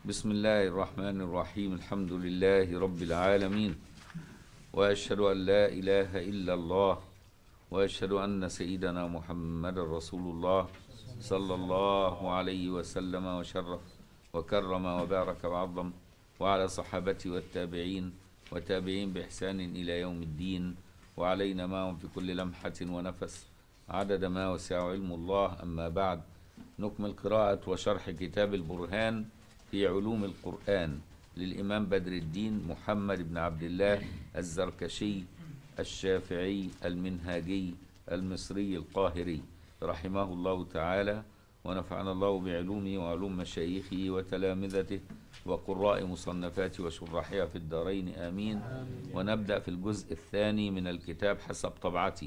بسم الله الرحمن الرحيم. الحمد لله رب العالمين، وأشهد أن لا إله إلا الله، وأشهد أن سيدنا محمد رسول الله صلى الله عليه وسلم وشرف وكرم وبارك وعظم، وعلى صحابته والتابعين وتابعين بإحسان إلى يوم الدين، وعلينا معهم في كل لمحة ونفس عدد ما وسع علم الله. أما بعد، نكمل قراءة وشرح كتاب البرهان في علوم القرآن للإمام بدر الدين محمد بن عبد الله الزركشي الشافعي المنهاجي المصري القاهري رحمه الله تعالى، ونفعنا الله بعلومه وعلوم مشايخه وتلامذته وقراء مصنفاته وشراحها في الدارين آمين. ونبدأ في الجزء الثاني من الكتاب حسب طبعتي.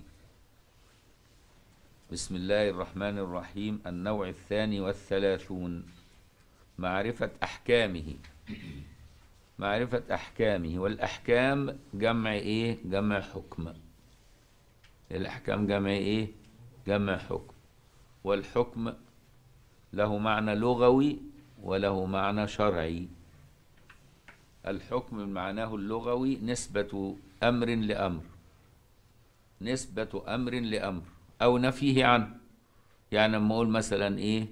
بسم الله الرحمن الرحيم. النوع الثاني والثلاثون، معرفة أحكامه. معرفة أحكامه، والأحكام جمع إيه؟ جمع حكم. الأحكام جمع إيه؟ جمع حكم. والحكم له معنى لغوي وله معنى شرعي. الحكم معناه اللغوي نسبة أمر لأمر، نسبة أمر لأمر أو نفيه عنه. يعني لما أقول مثلا إيه؟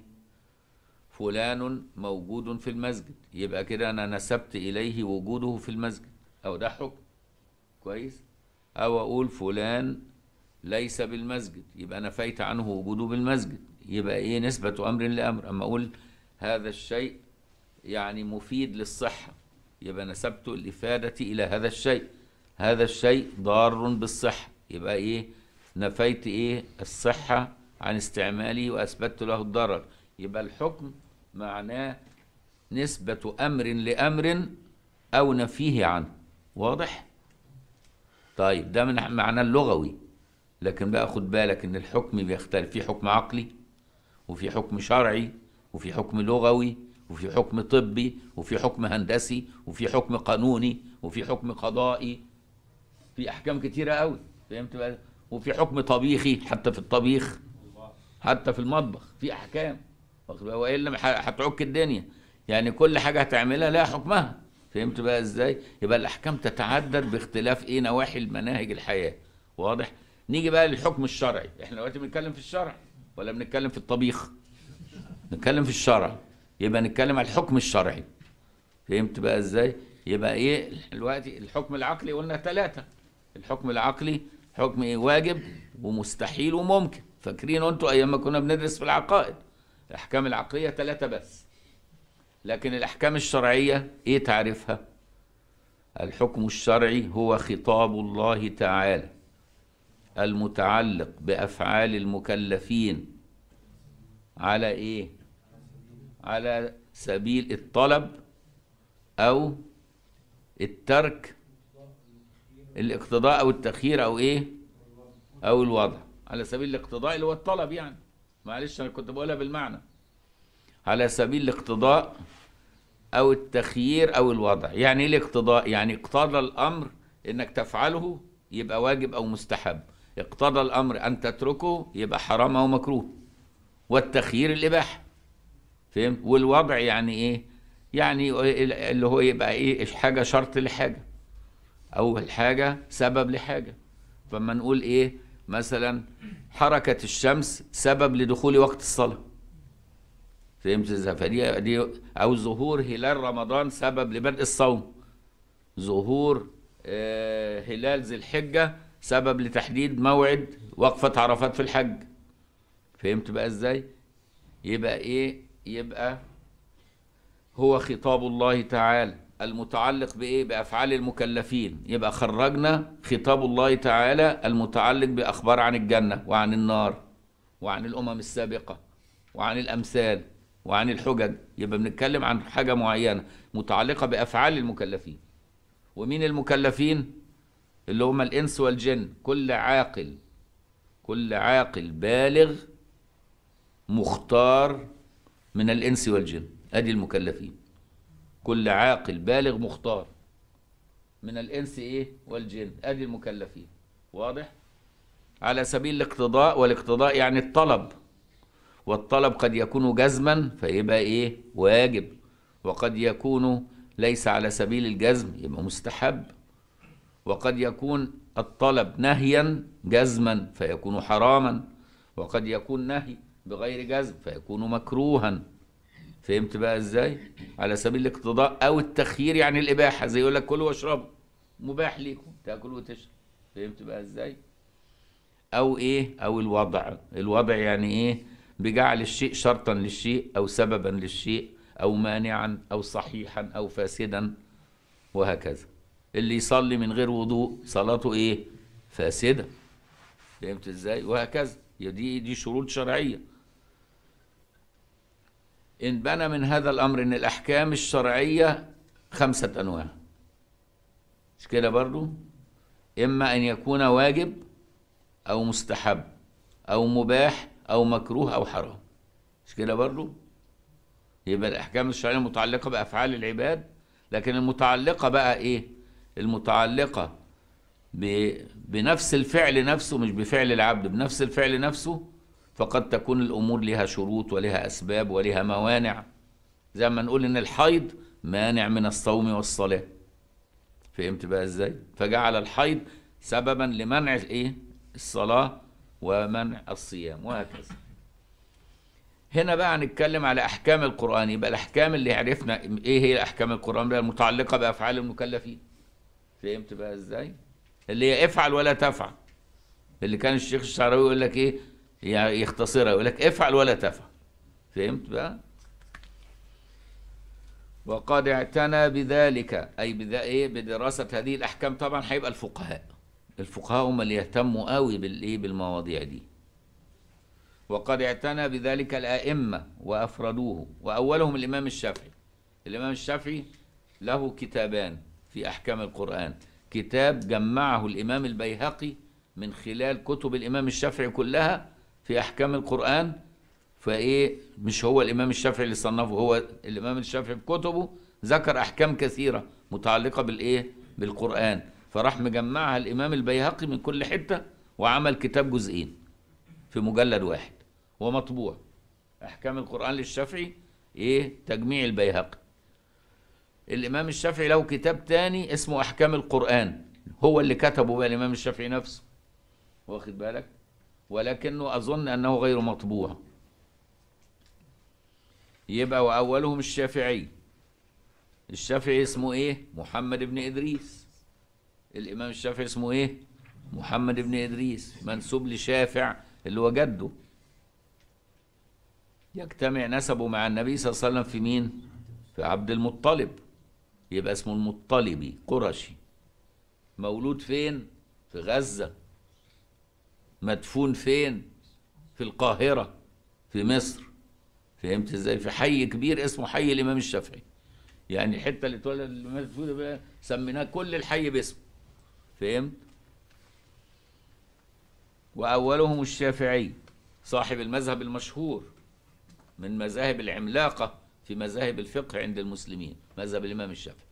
فلان موجود في المسجد، يبقى كده أنا نسبت إليه وجوده في المسجد، أو ده حكم كويس. أو أقول فلان ليس بالمسجد، يبقى نفيت عنه وجوده بالمسجد، يبقى إيه؟ نسبة أمر لأمر. أما أقول هذا الشيء يعني مفيد للصحة، يبقى نسبت الإفادة إلى هذا الشيء. هذا الشيء ضار بالصحة، يبقى إيه؟ نفيت إيه؟ الصحة عن استعماله وأثبتت له الضرر. يبقى الحكم معناه نسبة أمر لأمر أو نفيه عنه. واضح؟ طيب، ده من معنى اللغوي. لكن بقى خد بالك إن الحكم بيختلف، في حكم عقلي وفي حكم شرعي وفي حكم لغوي وفي حكم طبي وفي حكم هندسي وفي حكم قانوني وفي حكم قضائي. في أحكام كتيرة قوي، فهمت بقى؟ وفي حكم طبيخي، حتى في الطبيخ، حتى في المطبخ في أحكام، والا هتعك الدنيا. يعني كل حاجه هتعملها لها حكمها، فهمت بقى ازاي؟ يبقى الاحكام تتعدد باختلاف ايه؟ نواحي المناهج الحياه. واضح؟ نيجي بقى للحكم الشرعي. احنا دلوقتي بنتكلم في الشرع ولا بنتكلم في الطبيخ؟ نتكلم في الشرع، يبقى نتكلم على الحكم الشرعي. فهمت بقى ازاي؟ يبقى ايه دلوقتي؟ الحكم العقلي قلنا ثلاثه. الحكم العقلي حكم ايه؟ واجب ومستحيل وممكن. فاكرين انتوا ايام ما كنا بندرس في العقائد الأحكام العقلية ثلاثة بس. لكن الأحكام الشرعية إيه تعرفها؟ الحكم الشرعي هو خطاب الله تعالى المتعلق بأفعال المكلفين على إيه؟ على سبيل الطلب أو الترك، الاقتضاء أو التخيير أو إيه؟ أو الوضع. على سبيل الاقتضاء اللي هو الطلب، يعني معلش أنا كنت بقولها بالمعنى. على سبيل الاقتضاء أو التخيير أو الوضع. يعني إيه الاقتضاء؟ يعني اقتضى الأمر إنك تفعله يبقى واجب أو مستحب، اقتضى الأمر أن تتركه يبقى حرام أو مكروه. والتخيير الإباحة، فهمت؟ والوضع يعني إيه؟ يعني اللي هو يبقى إيه؟ حاجة شرط لحاجة، أو الحاجة سبب لحاجة. فما نقول إيه؟ مثلا حركة الشمس سبب لدخول وقت الصلاة، فهمت ازاي؟ فدي او ظهور هلال رمضان سبب لبدء الصوم. ظهور هلال ذي الحجة سبب لتحديد موعد وقفة عرفات في الحج. فهمت بقى ازاي؟ يبقى ايه؟ يبقى هو خطاب الله تعالى المتعلق بايه؟ بافعال المكلفين. يبقى خرجنا خطاب الله تعالى المتعلق باخبار عن الجنة وعن النار وعن الامم السابقة وعن الامثال وعن الحجج. يبقى بنتكلم عن حاجة معينة متعلقة بأفعال المكلفين. ومين المكلفين؟ اللي هم الإنس والجن. كل عاقل، كل عاقل بالغ مختار من الإنس والجن، أدي المكلفين. كل عاقل بالغ مختار من الإنس إيه؟ والجن، أدي المكلفين. واضح؟ على سبيل الاقتضاء، والاقتضاء يعني الطلب، والطلب قد يكون جزما فيبقى ايه؟ واجب، وقد يكون ليس على سبيل الجزم يبقى مستحب، وقد يكون الطلب نهيا جزما فيكون حراما، وقد يكون نهي بغير جزم فيكون مكروها. فهمت بقى ازاي؟ على سبيل الاقتضاء او التخيير، يعني الاباحه، زي يقول لك كلوا واشربوا، مباح ليكم تاكلوا وتشرب. فهمت بقى ازاي؟ او ايه؟ او الوضع يعني ايه؟ بجعل الشيء شرطا للشيء او سببا للشيء او مانعا او صحيحا او فاسدا وهكذا. اللي يصلي من غير وضوء صلاته ايه؟ فاسده. فهمت ازاي؟ وهكذا. دي شروط شرعيه. ان بنى من هذا الامر ان الاحكام الشرعيه 5 انواع، مش كده برضو؟ اما ان يكون واجب او مستحب او مباح او مكروه او حرام، مش كده برضو؟ يبقى الاحكام الشرعيه متعلقه بافعال العباد. لكن المتعلقه بقى ايه؟ المتعلقه بنفس الفعل نفسه، مش بفعل العبد، بنفس الفعل نفسه، فقد تكون الامور لها شروط ولها اسباب ولها موانع. زي ما نقول ان الحيض مانع من الصوم والصلاه. فهمت بقى ازاي؟ فجعل الحيض سببا لمنع الايه؟ الصلاه ومنع الصيام وهكذا. هنا بقى هنتكلم على احكام القران. يبقى الاحكام اللي عرفنا ايه هي احكام القران بقى المتعلقه بافعال المكلفين. فهمت بقى ازاي؟ اللي هي افعل ولا تفعل، اللي كان الشيخ الشعراوي يقول لك ايه؟ يعني يختصرها يقول لك افعل ولا تفعل. فهمت بقى؟ وقد اعتنى بذلك، اي بدراسه هذه الاحكام. طبعا هيبقى الفقهاء هم اللي يهتموا قوي بالمواضيع دي. وقد اعتنى بذلك الائمه وافردوه، واولهم الامام الشافعي. الامام الشافعي له كتابان في احكام القران. كتاب جمعه الامام البيهقي من خلال كتب الامام الشافعي كلها في احكام القران. فايه؟ مش هو الامام الشافعي اللي صنفه، هو الامام الشافعي بكتبه ذكر احكام كثيره متعلقه بالقران، فراح مجمعها الامام البيهقي من كل حته وعمل كتاب جزئين في مجلد واحد ومطبوع. احكام القران للشافعي تجميع البيهقي. الامام الشافعي له كتاب تاني اسمه احكام القران، هو اللي كتبه بقى الامام الشافعي نفسه، واخد بالك؟ ولكنه اظن انه غير مطبوع. يبقى واولهم الشافعي. الشافعي اسمه محمد بن ادريس. الامام الشافعي اسمه محمد بن ادريس، منسوب لشافع اللي هو جده. يجتمع نسبه مع النبي صلى الله عليه وسلم في مين؟ في عبد المطلب. يبقى اسمه المطلبي، قرشي. مولود فين؟ في غزة. مدفون فين؟ في القاهرة في مصر. فهمت ازاي؟ في حي كبير اسمه حي الامام الشافعي. يعني الحته اللي اتولد الامام الشافعي سميناه كل الحي باسمه. فهمت؟ واولهم الشافعي صاحب المذهب المشهور من مذاهب العملاقه في مذاهب الفقه عند المسلمين، مذهب الامام الشافعي.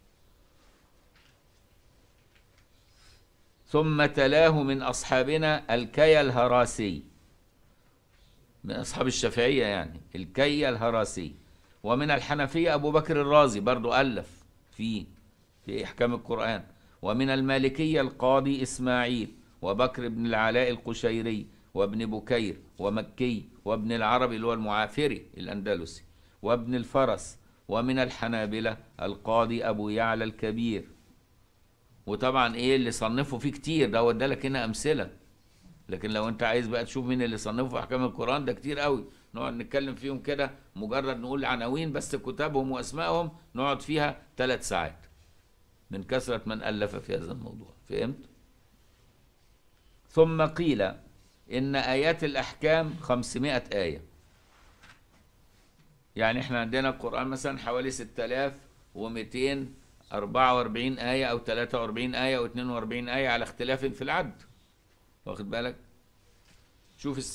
ثم تلاه من اصحابنا الكي الهراسي، من أصحاب الشافعية يعني الكي الهراسي. ومن الحنفية أبو بكر الرازي برضو ألف في إحكام القرآن. ومن المالكية القاضي إسماعيل وبكر بن العلاء القشيري وابن بكير ومكي وابن العربي اللي هو المعافري الأندلسي وابن الفرس. ومن الحنابلة القاضي أبو يعلى الكبير. وطبعا اللي صنفوا فيه كتير ده ودالك هنا أمثلة، لكن لو انت عايز بقى تشوف مين اللي صنفوا في احكام القران ده كتير قوي، نقعد نتكلم فيهم كده مجرد نقول عناوين بس كتابهم واسمائهم نقعد فيها 3 ساعات من كثرة من ألف في هذا الموضوع. فهمت؟ ثم قيل إن آيات الأحكام 500 آية. يعني احنا عندنا القرآن مثلا حوالي 6244 آية أو 43 آية أو 42 آية على اختلاف في العد، واخد بالك؟ شوف ال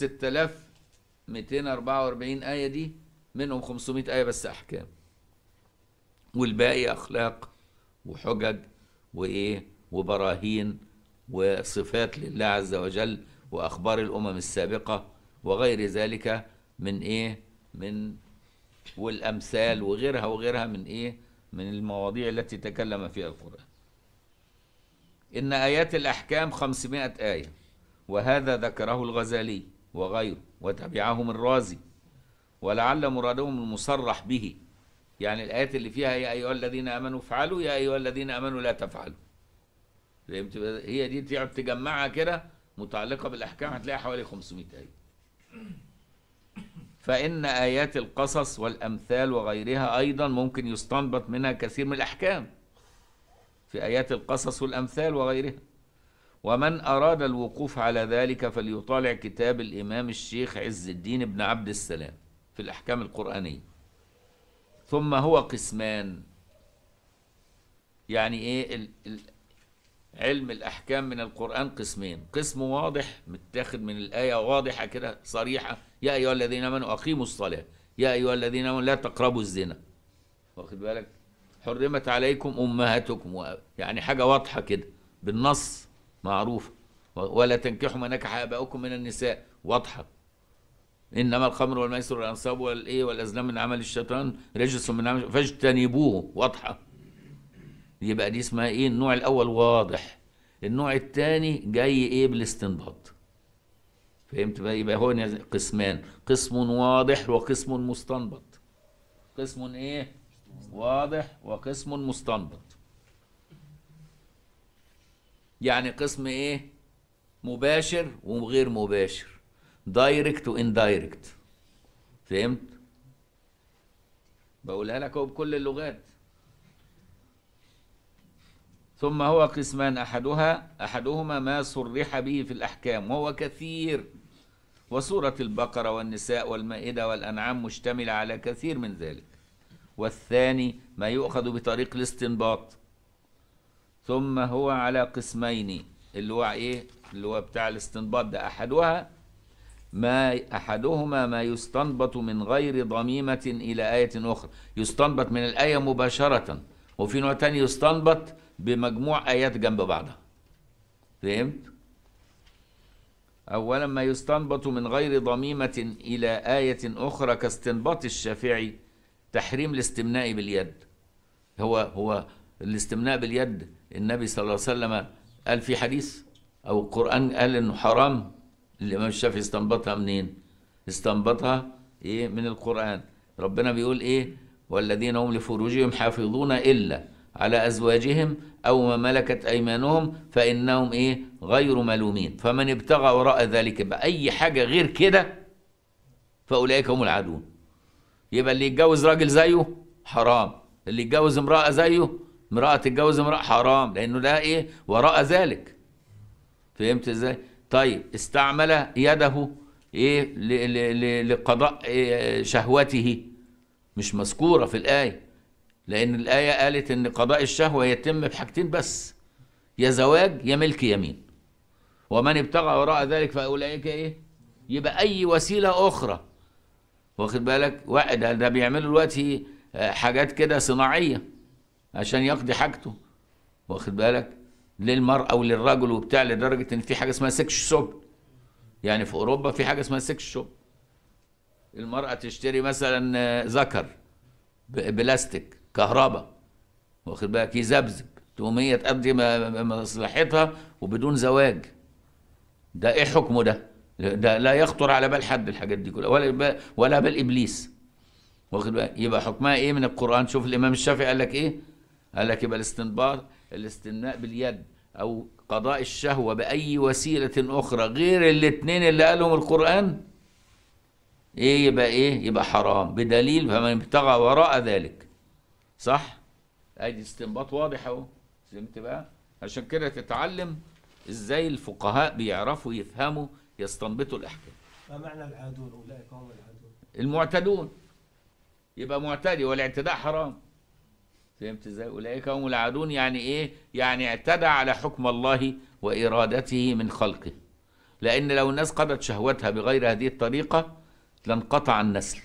6244 آية دي منهم 500 آية بس أحكام، والباقي أخلاق وحجج وبراهين وصفات لله عز وجل وأخبار الأمم السابقة وغير ذلك من من والأمثال وغيرها وغيرها من إيه؟ من المواضيع التي تكلم فيها القرآن. إن آيات الأحكام 500 آية، وهذا ذكره الغزالي وغيره وتبعهم الرازي، ولعل مرادهم المصرح به، يعني الآيات اللي فيها يا أيها الذين آمنوا افعلوا، يا أيها الذين آمنوا لا تفعلوا. هي دي تقعد تجمعها كده متعلقة بالأحكام هتلاقي حوالي 500 آية. فإن آيات القصص والأمثال وغيرها أيضا ممكن يستنبط منها كثير من الأحكام، في آيات القصص والأمثال وغيرها. ومن أراد الوقوف على ذلك فليطالع كتاب الإمام الشيخ عز الدين بن عبد السلام في الأحكام القرآنية. ثم هو قسمان، يعني إيه علم الأحكام من القرآن قسمين: قسم واضح متاخد من الآية واضحة كده صريحة، يا أيها الذين آمنوا أقيموا الصلاة، يا أيها الذين آمنوا لا تقربوا الزنا، واخد بالك؟ حرمت عليكم أمهاتكم، يعني حاجة واضحة كده بالنص معروفة. ولا تنكحوا ما نكح آباؤكم من النساء، واضحة. إنما الخمر والميسر والأنصاب والأزلام من عمل الشيطان رجس من عمل فاجتنبوه، واضحة. يبقى دي اسمها ايه؟ النوع الاول واضح. النوع الثاني جاي ايه؟ بالاستنباط. فهمت بقى؟ يبقى هو قسمان: قسم واضح وقسم مستنبط. قسم ايه؟ واضح وقسم مستنبط. يعني قسم ايه؟ مباشر وغير مباشر، دايركت واندايركت. فهمت؟ بقولها لك اهو بكل اللغات. ثم هو قسمان: أحدهما ما صرح به في الأحكام وهو كثير، وسورة البقرة والنساء والمائدة والأنعام مشتملة على كثير من ذلك. والثاني ما يؤخذ بطريق الاستنباط. ثم هو على قسمين، اللي هو إيه؟ اللي هو بتاع الاستنباط ده. أحدهما ما يستنبط من غير ضميمة إلى آية أخرى، يستنبط من الآية مباشرة. وفي نوع تاني يستنبط بمجموع آيات جنب بعضها. فهمت؟ أولا ما يستنبط من غير ضميمة إلى آية أخرى كاستنباط الشافعي تحريم الاستمناء باليد. هو الاستمناء باليد النبي صلى الله عليه وسلم قال في حديث أو القرآن قال إنه حرام؟ الإمام الشافعي استنبطها منين؟ استنبطها إيه؟ من القرآن. ربنا بيقول إيه؟ والذين هم لفروجهم حافظون إلا على أزواجهم أو ما ملكت أيمانهم فإنهم إيه؟ غير ملومين، فمن ابتغى وراء ذلك بأي حاجة غير كده فأولئك هم العادون. يبقى اللي يتجوز راجل زيه حرام، اللي يتجوز امرأة زيه، امرأة تتجوز امرأة حرام، لأنه ده إيه؟ وراء ذلك. فهمت إزاي؟ طيب استعمل يده إيه؟ لقضاء إيه؟ شهوته، مش مذكورة في الآية، لأن الآية قالت إن قضاء الشهوة يتم بحاجتين بس: يا زواج يا ملك يمين. ومن ابتغى وراء ذلك فأولئك إيه؟ يبقى أي وسيلة أخرى. واخد بالك؟ واحد ده بيعملوا دلوقتي حاجات كده صناعية عشان يقضي حاجته، واخد بالك؟ للمرأة وللرجل وبتاع، لدرجة إن في حاجة اسمها سكس شوب. يعني في أوروبا في حاجة اسمها سكس شوب. المرأة تشتري مثلا ذكر بلاستيك كهرباء، واخد بالك؟ يذبذب، تقوم هي تقضي مصلحتها وبدون زواج. ده ايه حكمه ده لا يخطر على بال حد الحاجات دي كلها، ولا بال ابليس، واخد بالك؟ يبقى حكمها ايه من القرآن؟ شوف الامام الشافعي قال لك ايه؟ قال لك يبقى الاستمناء باليد او قضاء الشهوة بأي وسيلة اخرى غير الاثنين اللي قالهم القرآن ايه؟ يبقى حرام بدليل فمن ابتغى وراء ذلك. صح؟ ادي استنباط واضح اهو. فهمت بقى؟ عشان كده تتعلم ازاي الفقهاء بيعرفوا يفهموا يستنبطوا الاحكام. ما معنى العادون؟ اولئك هم العادون. المعتدون. يبقى معتدي، والاعتداء حرام. فهمت ازاي؟ اولئك هم العادون يعني ايه؟ يعني اعتدى على حكم الله وارادته من خلقه. لان لو الناس قضت شهوتها بغير هذه الطريقة لانقطع النسل،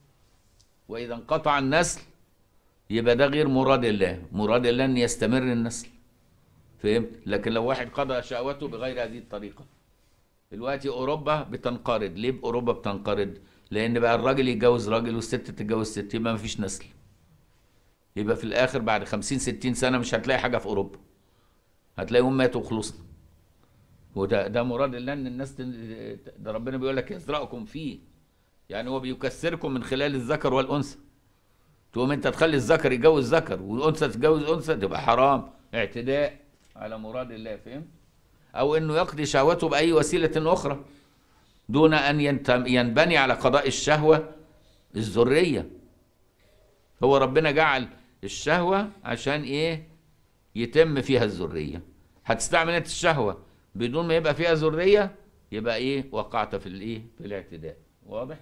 واذا انقطع النسل يبقى ده غير مراد الله. مراد الله ان يستمر النسل. فهمت؟ لكن لو واحد قضى شهوته بغير هذه الطريقة. دلوقتي اوروبا بتنقرض. ليه اوروبا بتنقرض؟ لان بقى الراجل يتجوز راجل والست تتجوز ست، يبقى مفيش نسل. يبقى في الاخر بعد 50 60 سنه مش هتلاقي حاجه في اوروبا، هتلاقيهم ماتوا وخلصنا. وده مراد الله، ان الناس ده ربنا بيقول لك يزرعكم فيه، يعني هو بيكسركم من خلال الذكر والانثى. تقوم انت تخلي الذكر يتجوز ذكر والانثى تتجوز انثى، تبقى حرام، اعتداء على مراد الله. فهمت؟ او انه يقضي شهوته باي وسيله اخرى دون ان ينبني على قضاء الشهوه الذريه. هو ربنا جعل الشهوه عشان ايه؟ يتم فيها الذريه. هتستعمل انت الشهوه بدون ما يبقى فيها ذريه، يبقى ايه؟ وقعت في الايه؟ في الاعتداء. واضح؟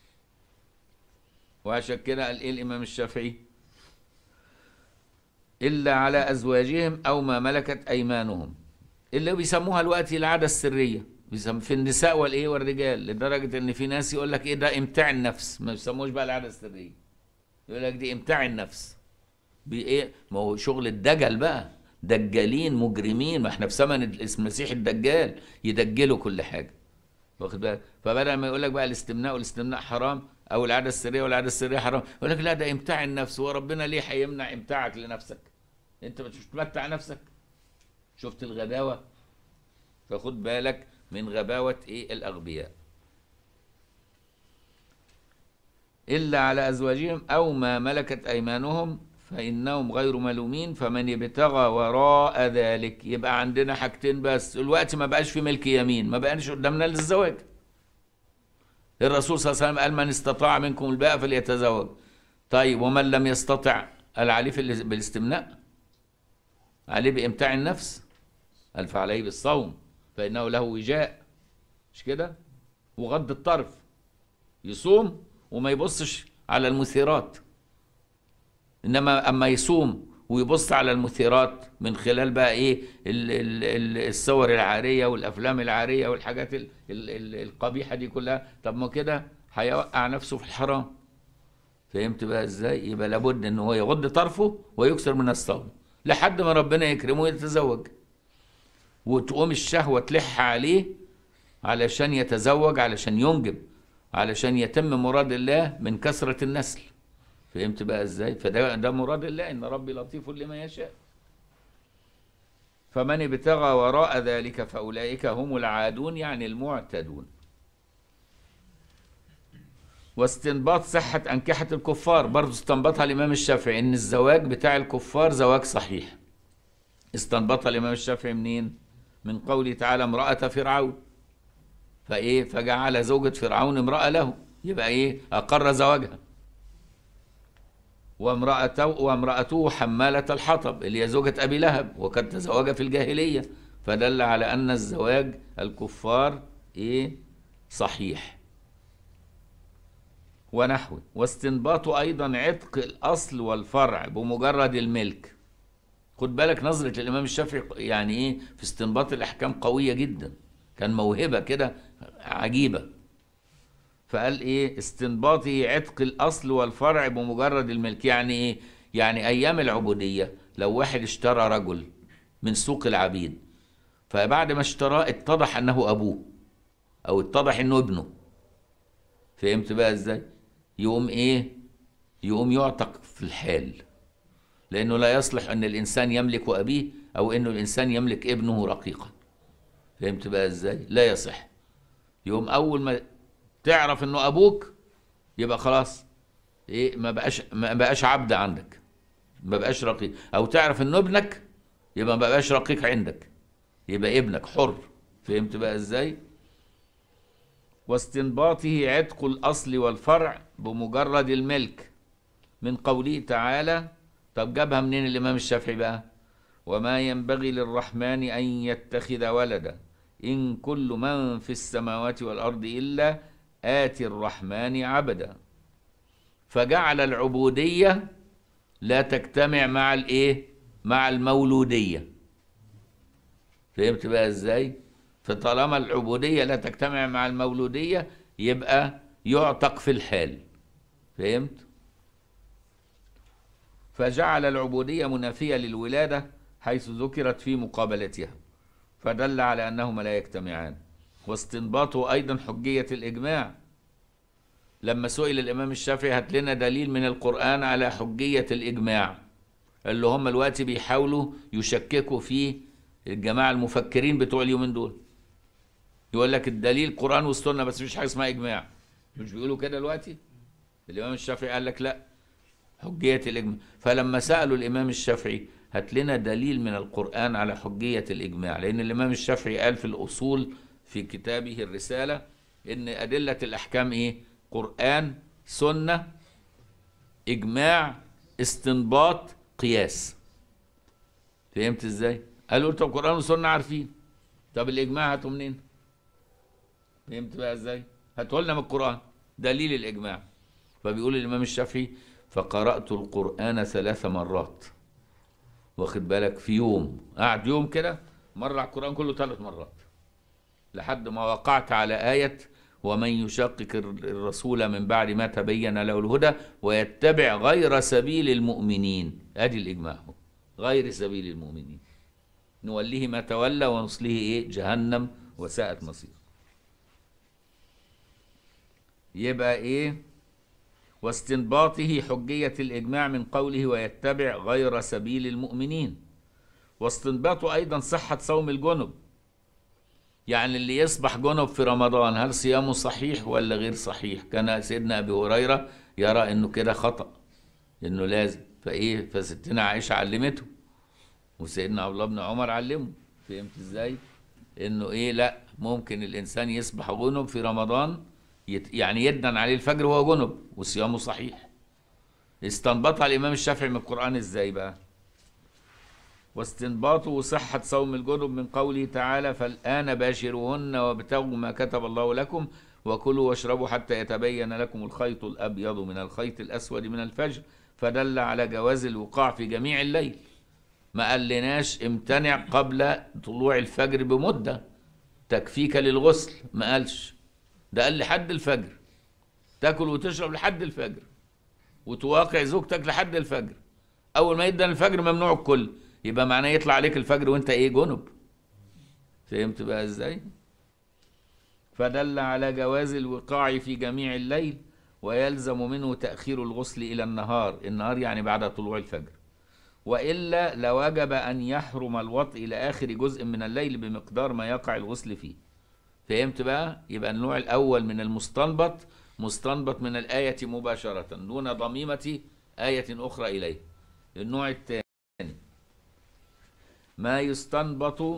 وعشان كده قال ايه الامام الشافعي؟ الا على ازواجهم او ما ملكت ايمانهم، اللي بيسموها دلوقتي العاده السريه، في النساء والايه والرجال، لدرجه ان في ناس يقول لك ايه ده؟ امتاع النفس. ما بيسموش بقى العاده السريه، يقول لك دي امتاع النفس. بايه؟ ما هو شغل الدجل بقى، دجالين مجرمين. ما احنا في زمن المسيح الدجال، يدجلوا كل حاجه. واخد بالك؟ فبدل ما يقول لك بقى الاستمناء والاستمناء حرام، او العاده السريه والعاده السريه حرام، يقول لك لا ده امتاع النفس. هو ربنا ليه هيمنع امتاعك لنفسك؟ انت مش بتمتع نفسك؟ شفت الغباوه؟ فخد بالك من غباوه ايه الاغبياء. الا على ازواجهم او ما ملكت ايمانهم فانهم غير ملومين فمن ابتغى وراء ذلك. يبقى عندنا حاجتين بس الوقت، ما بقاش في ملك يمين، ما بقاش قدامنا للزواج. الرسول صلى الله عليه وسلم قال من استطاع منكم الباءة فليتزوج. طيب ومن لم يستطع؟ قال عليه بالاستمناء، عليه بامتاع النفس، قال فعليه بالصوم فانه له وجاء، مش كده؟ وغض الطرف، يصوم وما يبصش على المثيرات. انما اما يصوم ويبص على المثيرات من خلال بقى ايه؟ الصور العاريه والافلام العاريه والحاجات القبيحه دي كلها، طب ما كده هيوقع نفسه في الحرام. فهمت بقى ازاي؟ يبقى لابد ان هو يغض طرفه ويكثر من الصوم لحد ما ربنا يكرمه ويتزوج، وتقوم الشهوه تلح عليه علشان يتزوج، علشان ينجب، علشان يتم مراد الله من كثره النسل. فهمت بقى ازاي؟ فده مراد الله، ان ربي لطيف لما يشاء. فمن ابتغى وراء ذلك فاولئك هم العادون، يعني المعتدون. واستنباط صحة أنكحة الكفار برضه استنبطها الإمام الشافعي، إن الزواج بتاع الكفار زواج صحيح. استنبطها الإمام الشافعي منين؟ من قوله تعالى امرأة فرعون، فإيه؟ فجعل زوجة فرعون امرأة له، يبقى إيه؟ أقر زواجها. وامرأته حمالة الحطب اللي هي زوجة أبي لهب، وقد تزوج في الجاهلية، فدل على أن الزواج الكفار إيه؟ صحيح. ونحوه. واستنباط أيضا عتق الأصل والفرع بمجرد الملك. خد بالك نظرة الإمام الشافعي يعني إيه في استنباط الأحكام قوية جدا، كان موهبة كده عجيبة. فقال ايه؟ استنباطه عتق الاصل والفرع بمجرد الملك. يعني ايه؟ يعني ايام العبوديه لو واحد اشترى رجل من سوق العبيد، فبعد ما اشتراه اتضح انه ابوه او اتضح انه ابنه، فهمت بقى ازاي؟ يقوم ايه؟ يقوم يعتق في الحال، لانه لا يصلح ان الانسان يملك ابيه او انه الانسان يملك ابنه رقيقا. فهمت بقى ازاي؟ لا يصح. يقوم اول ما تعرف انه ابوك يبقى خلاص ايه؟ ما بقاش عبد عندك، ما بقاش رقيق. او تعرف انه ابنك يبقى ما بقاش رقيق عندك، يبقى ابنك حر. فهمت بقى ازاي؟ واستنباطه عتق الاصل والفرع بمجرد الملك من قوله تعالى. طب جابها منين الامام الشافعي بقى؟ وما ينبغي للرحمن ان يتخذ ولدا ان كل من في السماوات والارض الا آتي الرحمن عبدا. فجعل العبودية لا تجتمع مع الايه؟ مع المولودية. فهمت بقى ازاي؟ فطالما العبودية لا تجتمع مع المولودية يبقى يعتق في الحال. فهمت؟ فجعل العبودية منافية للولادة حيث ذكرت في مقابلتها، فدل على أنهما لا يجتمعان. واستنباطه أيضا حجية الإجماع لما سئل الإمام الشافعي هات لنا دليل من القرآن على حجية الإجماع، اللي هم الوقت بيحاولوا يشككوا فيه الجماعة المفكرين بتوع اليومين دول، يقول لك الدليل القرآن والسنة بس مفيش حاجة اسمها إجماع. مش بيقولوا كده دلوقتي؟ الإمام الشافعي قال لك لا، حجية الإجماع. فلما سألوا الإمام الشافعي هات لنا دليل من القرآن على حجية الإجماع، لأن الإمام الشافعي قال في الأصول في كتابه الرسالة إن أدلة الأحكام إيه؟ قرآن، سنة، إجماع، استنباط، قياس. فهمت إزاي؟ قالوا طب القرآن والسنة عارفين، طب الإجماع هاتوا منين؟ فهمت بقى إزاي؟ هاتوا لنا من القرآن دليل الإجماع. فبيقول الإمام الشافعي فقرأت القرآن 3 مرات، واخد بالك، في يوم، قعد يوم كده مر على القرآن كله 3 مرات، لحد ما وقعت على آية ومن يشقق الرسول من بعد ما تبين له الهدى ويتبع غير سبيل المؤمنين. ادي الإجماع، غير سبيل المؤمنين نوليه ما تولى ونصليه ايه؟ جهنم وساءت مصير. يبقى ايه؟ واستنباطه حجية الإجماع من قوله ويتبع غير سبيل المؤمنين. واستنباطه أيضا صحة صوم الجنب، يعني اللي يصبح جنب في رمضان هل صيامه صحيح ولا غير صحيح؟ كان سيدنا أبي هريرة يرى إنه كده خطأ، إنه لازم، فإيه؟ فستنا عائشة علمته، وسيدنا عبد الله بن عمر علمه. فهمت إزاي؟ إنه إيه؟ لا، ممكن الإنسان يصبح جنب في رمضان، يعني يدن عليه الفجر وهو جنب وصيامه صحيح. استنبطها الإمام الشافعي من القرآن إزاي بقى؟ واستنباطه صحة صوم الجنب من قوله تعالى فالآن باشروهن وابتغوا ما كتب الله لكم وكلوا واشربوا حتى يتبين لكم الخيط الأبيض من الخيط الأسود من الفجر، فدل على جواز الوقاع في جميع الليل. ما قالناش امتنع قبل طلوع الفجر بمدة تكفيك للغسل، ما قالش، ده قال لحد الفجر، تاكل وتشرب لحد الفجر وتواقع زوجتك لحد الفجر. أول ما يدن الفجر ممنوع الكل، يبقى معناه يطلع عليك الفجر وانت ايه؟ جنب. فهمت بقى ازاي؟ فدل على جواز الوقاع في جميع الليل، ويلزم منه تأخير الغسل إلى النهار، النهار يعني بعد طلوع الفجر، وإلا لوجب أن يحرم الوطء إلى آخر جزء من الليل بمقدار ما يقع الغسل فيه. فهمت بقى؟ يبقى النوع الأول من المستنبط مستنبط من الآية مباشرة دون ضميمة آية أخرى إليه. النوع الثاني ما يستنبط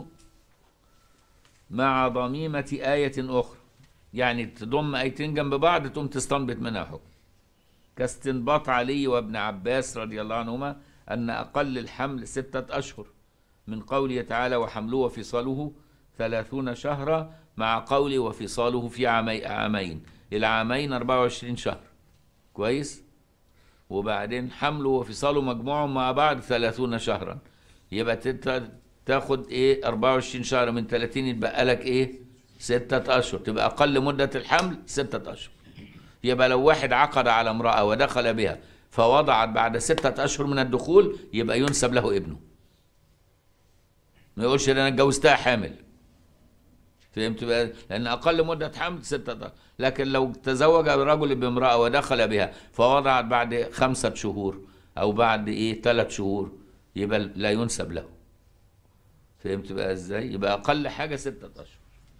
مع ضميمة آية أخرى، يعني تضم آيتين جنب بعض تقوم تستنبط منها حكم، كاستنباط علي وابن عباس رضي الله عنهما أن أقل الحمل 6 أشهر من قوله تعالى وحمله وفصاله 30 شهرا، مع قوله وفصاله في عامين، العامين 24 شهر، كويس؟ وبعدين حمله وفصاله مجموعهم مع بعض 30 شهرا، يبقى تاخد ايه؟ 24 شهر من 30 يتبقى لك ايه؟ 6 أشهر، تبقى أقل مدة الحمل 6 أشهر. يبقى لو واحد عقد على امرأة ودخل بها فوضعت بعد 6 أشهر من الدخول يبقى ينسب له ابنه، ما يقولش أنا اتجوزتها حامل. فهمت بقى؟ لأن أقل مدة حمل 6 أشهر. لكن لو تزوج الرجل بامرأة ودخل بها فوضعت بعد 5 شهور أو بعد إيه 3 شهور يبقى لا ينسب له. فهمت بقى إزاي؟ يبقى أقل حاجة 6 أشهر.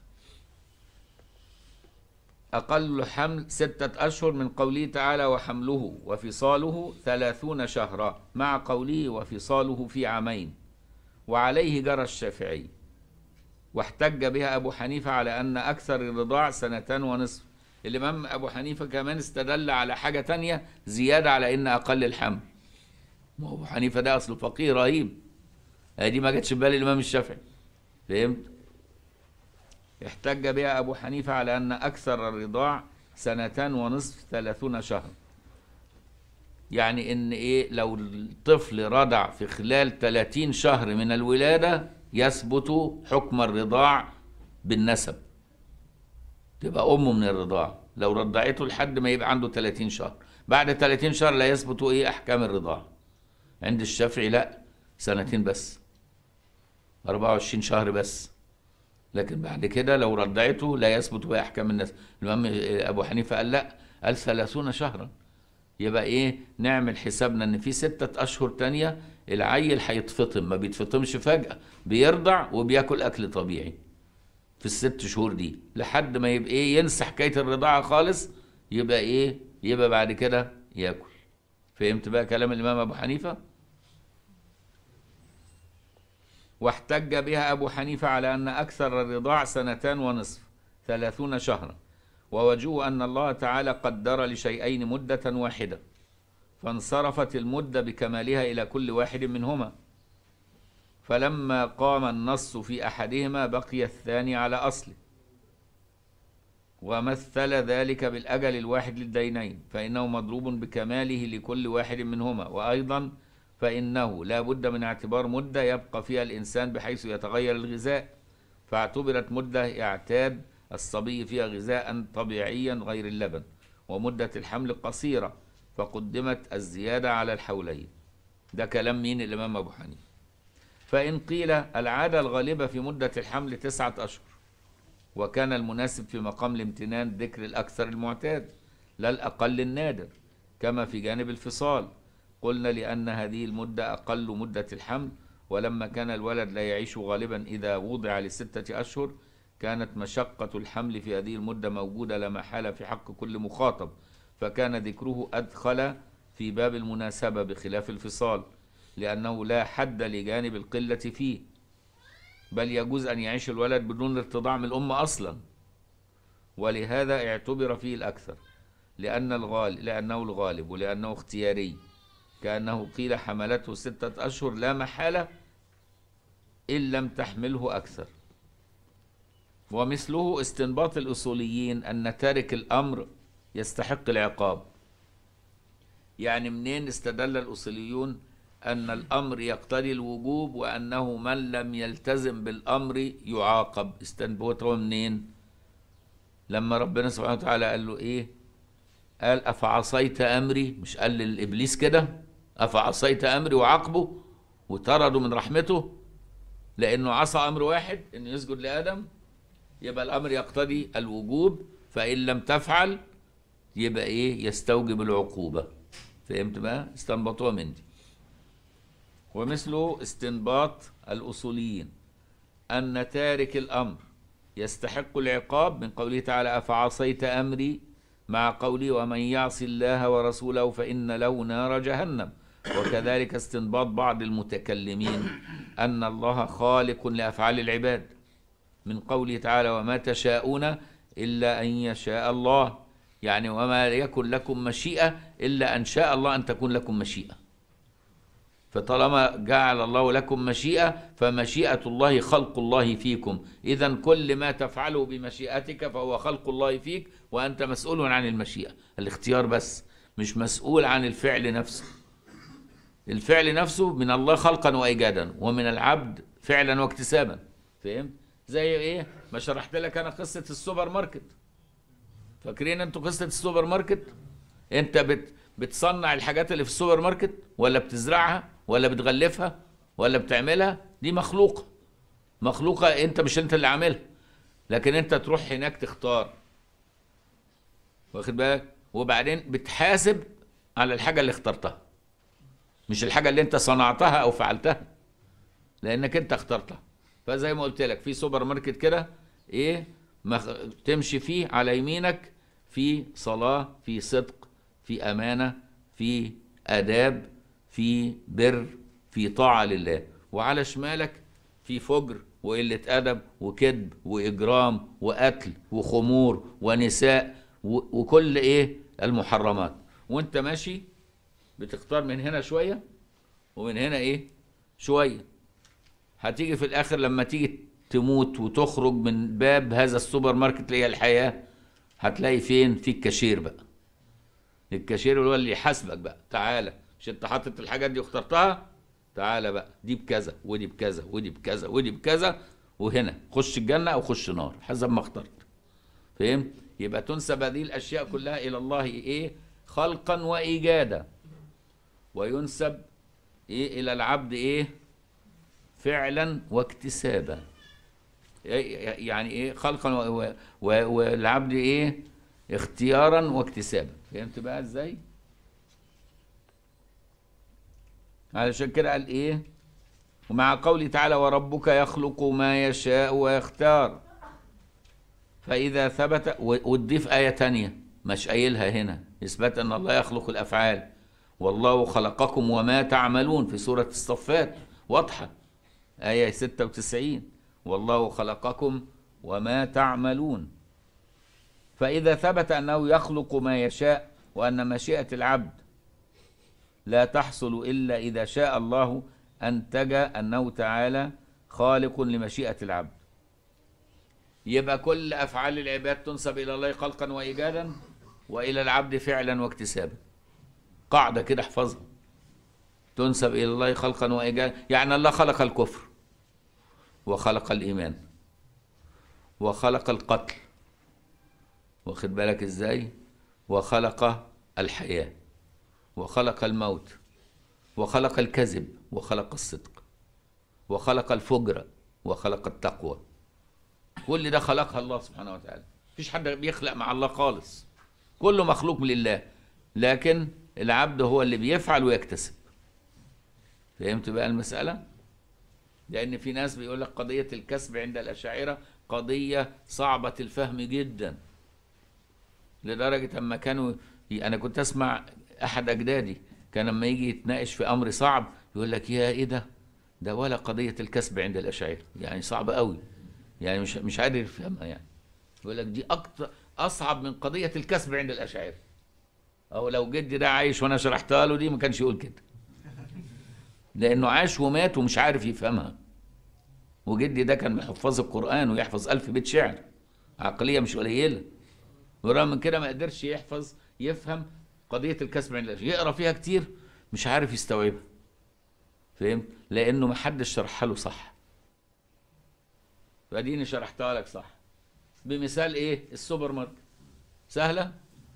أقل حمل 6 أشهر من قوله تعالى وحمله وفصاله 30 شهرا، مع قوله وفصاله في عامين. وعليه جرى الشافعي، واحتج بها أبو حنيفة على أن أكثر الرضاع 2.5 سنين. الإمام أبو حنيفة كمان استدل على حاجة تانية زيادة على إن أقل الحمل. ما أبو حنيفة ده أصله فقيه رهيب، دي ما جاتش في بال الإمام الشافعي. فهمت؟ احتج بها أبو حنيفة على أن أكثر الرضاع 2.5 سنين 30 شهرا، يعني إن إيه؟ لو الطفل رضع في خلال 30 شهر من الولادة يثبت حكم الرضاع بالنسب، تبقى أمه من الرضاع لو رضعته لحد ما يبقى عنده 30 شهر. بعد 30 شهر لا يثبت إيه؟ أحكام الرضاع. عند الشافعي لا، 2 بس، 24 شهر بس، لكن بعد كده لو رضعته لا يثبت بقى أحكام النسب. الإمام أبو حنيفة قال لا، قال 30 شهرا. يبقى ايه، نعمل حسابنا ان في 6 اشهر تانية العيل هيتفطم، ما بيتفطمش فجأة، بيرضع وبياكل اكل طبيعي في ال6 شهور دي لحد ما يبقى ايه، ينسى حكاية الرضاعة خالص، يبقى ايه، يبقى بعد كده ياكل. فهمت بقى كلام الامام ابو حنيفة؟ واحتج بها ابو حنيفة على ان اكثر الرضاع 2.5 30 شهرا، ووجهه أن الله تعالى قدر لشيئين مدة واحدة، فانصرفت المدة بكمالها إلى كل واحد منهما، فلما قام النص في أحدهما بقي الثاني على أصله، ومثل ذلك بالأجل الواحد للدينين، فإنه مضروب بكماله لكل واحد منهما. وأيضا فإنه لا بد من اعتبار مدة يبقى فيها الإنسان بحيث يتغير الغذاء، فاعتبرت مدة اعتاد الصبي فيها غذاء طبيعيا غير اللبن، ومدة الحمل قصيرة فقدمت الزيادة على الحولين. ده كلام مين؟ الإمام أبو حنيفة. فإن قيل العادة الغالبة في مدة الحمل 9 أشهر، وكان المناسب في مقام الامتنان ذكر الأكثر المعتاد لا الأقل النادر، كما في جانب الفصال. قلنا لأن هذه المدة أقل مدة الحمل، ولما كان الولد لا يعيش غالبا إذا وضع ل6 أشهر، كانت مشقة الحمل في هذه المدة موجودة لا محالة في حق كل مخاطب، فكان ذكره أدخل في باب المناسبة بخلاف الفصال، لأنه لا حد لجانب القلة فيه، بل يجوز أن يعيش الولد بدون ارتضاع من الأم أصلا، ولهذا اعتبر فيه الأكثر لأنه الغالب ولأنه اختياري، كأنه قيل حملته 6 أشهر لا محالة إن لم تحمله أكثر. ومثله استنباط الأصوليين أن تارك الأمر يستحق العقاب. يعني منين استدل الأصوليون أن الأمر يقتضي الوجوب وأنه من لم يلتزم بالأمر يعاقب؟ استنبطوا منين؟ لما ربنا سبحانه وتعالى قال له إيه؟ قال أفعصيت أمري، مش قال للإبليس كده أفعصيت أمري وعاقبه وطرده من رحمته لأنه عصى أمر واحد إنه يسجد لآدم؟ يبقى الأمر يقتضي الوجوب، فإن لم تفعل يبقى إيه؟ يستوجب العقوبة. فهمت بقى؟ استنبطوها من دي. ومثله استنباط الأصوليين أن تارك الأمر يستحق العقاب من قوله تعالى أفعصيت أمري، مع قوله ومن يعص الله ورسوله فإن له نار جهنم. وكذلك استنباط بعض المتكلمين أن الله خالق لأفعال العباد من قوله تعالى وما تشاءون إلا أن يشاء الله، يعني وما يكن لكم مشيئة إلا أن شاء الله أن تكون لكم مشيئة. فطالما جعل الله لكم مشيئة فمشيئة الله خلق الله فيكم، إذا كل ما تفعله بمشيئتك فهو خلق الله فيك، وأنت مسؤول عن المشيئة، الاختيار بس، مش مسؤول عن الفعل نفسه. الفعل نفسه من الله خلقا وإيجادا، ومن العبد فعلا واكتسابا. فهمت؟ زي ايه ما شرحت لك انا قصة السوبر ماركت. فاكرين انتوا قصة السوبر ماركت؟ انت بتصنع الحاجات اللي في السوبر ماركت، ولا بتزرعها، ولا بتغلفها، ولا بتعملها؟ دي مخلوقة انت، مش انت اللي عاملها، لكن انت تروح هناك تختار، واخد بالك؟ وبعدين بتحاسب على الحاجة اللي اخترتها، مش الحاجة اللي انت صنعتها او فعلتها، لانك انت اخترتها. فزي ما قلت لك في سوبر ماركت كده ايه، تمشي فيه على يمينك في صلاة، في صدق، في أمانة، في آداب، في بر، في طاعة لله، وعلى شمالك في فجر وقلة أدب وكذب وإجرام وقتل وخمور ونساء وكل إيه المحرمات. وانت ماشي بتختار من هنا شوية ومن هنا إيه شوية. هتيجي في الآخر لما تيجي تموت وتخرج من باب هذا السوبر ماركت اللي هي الحياة، هتلاقي فين؟ في الكاشير بقى. الكاشير هو اللي يحاسبك بقى، تعالى مش انت حاطط الحاجات دي واخترتها؟ تعالى بقى دي بكذا ودي بكذا ودي بكذا ودي بكذا، وهنا خش الجنة او خش نار حسب ما اخترت. فهم؟ يبقى تنسب هذه الاشياء كلها الى الله ايه؟ خلقا وايجادا، وينسب ايه الى العبد ايه؟ فعلا واكتسابا. يعني ايه خلقا والعبد ايه؟ اختيارا واكتسابا. فهمت بقى ازاي؟ علشان كده قال ايه؟ ومع قوله تعالى وربك يخلق ما يشاء ويختار، فإذا ثبت، وتضيف آية تانية مش قايلها هنا إثبات أن الله يخلق الأفعال، والله خلقكم وما تعملون في سورة الصفات واضحة، آية 96 والله خلقكم وما تعملون. فإذا ثبت أنه يخلق ما يشاء وأن مشيئة العبد لا تحصل إلا إذا شاء الله، أنتج أنه تعالى خالق لمشيئة العبد. يبقى كل أفعال العباد تنسب إلى الله خلقا وإيجادا، وإلى العبد فعلا واكتسابا. قاعدة كده احفظها، تنسب إلى الله خلقا وإيجادا، يعني الله خلق الكفر وخلق الإيمان وخلق القتل، واخد بالك إزاي؟ وخلق الحياة وخلق الموت وخلق الكذب وخلق الصدق وخلق الفجر وخلق التقوى. كل ده خلقها الله سبحانه وتعالى. مفيش حد بيخلق مع الله خالص، كله مخلوق لله، لكن العبد هو اللي بيفعل ويكتسب. فهمت بقى المسألة؟ لأن في ناس بيقول لك قضية الكسب عند الأشاعرة قضية صعبة الفهم جدا، لدرجة أما كانوا أنا كنت أسمع أحد أجدادي كان لما يجي يتناقش في أمر صعب يقول لك يا إيه ده ولا قضية الكسب عند الأشاعرة، يعني صعبة قوي، يعني مش قادر يفهمها، يعني يقول لك دي أكتر أصعب من قضية الكسب عند الأشاعرة. أو لو جدي ده عايش وأنا شرحتها له دي ما كانش يقول كده، لأنه عاش ومات ومش عارف يفهمها. وجدي ده كان من حفاظ القرآن ويحفظ 1000 بيت شعر، عقلية مش قليلة، ورغم من كده ما قدرش يفهم قضية الكسب عند الأشاعرة، يقرأ فيها كتير مش عارف يستوعبها. فهمت؟ لأنه ما حدش شرحها له صح. فديني شرحتها لك صح بمثال ايه؟ السوبر ماركت. سهلة.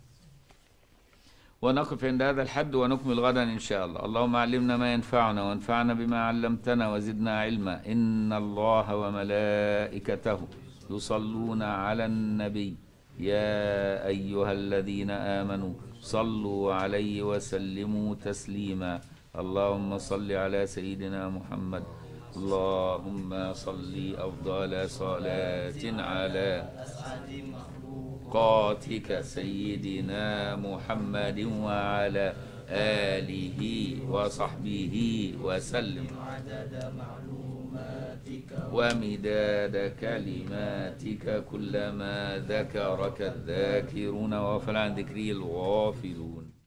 ونقف عند هذا الحد ونكمل غدا إن شاء الله. اللهم علمنا ما ينفعنا وانفعنا بما علمتنا وزدنا علما. إن الله وملائكته يصلون على النبي يا أيها الذين آمنوا صلوا عليه وسلموا تسليما. اللهم صل على سيدنا محمد. اللهم صل أفضل صلاة على قاتك سيدنا محمد وعلى آله وصحبه وسلم ومداد كلماتك كلما ذكرك الذاكرون وغفل عن ذكره الغافلون.